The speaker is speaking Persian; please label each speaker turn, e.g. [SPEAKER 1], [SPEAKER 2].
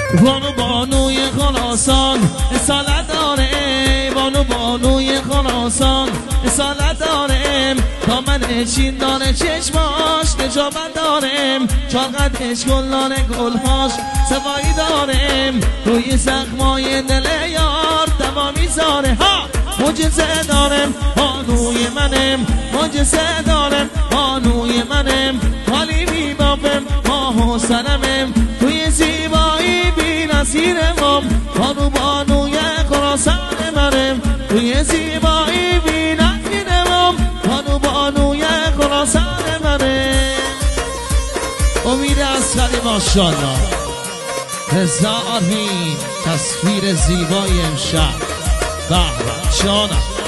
[SPEAKER 1] بانوی خراسان اصالت داره، بانوی خراسان اصالت داره، تا من چین داره چشماش نجابت دارم، چاقتش گلانه گلهاش سوایی دارم، روی زخمای دل یار دوا میذاره. ها معجزه دارم بانوی منم، معجزه دارم بانوی منم، حالی میبافم ماه و سرمم، توی زیبایی بی نظیرم، بانوی خراسان منم، توی زیبایی بی نظیرم، بانوی خراسان منم. امید اصغری ماشاءالله هزار تصویر زیبای امشب. به به جانم.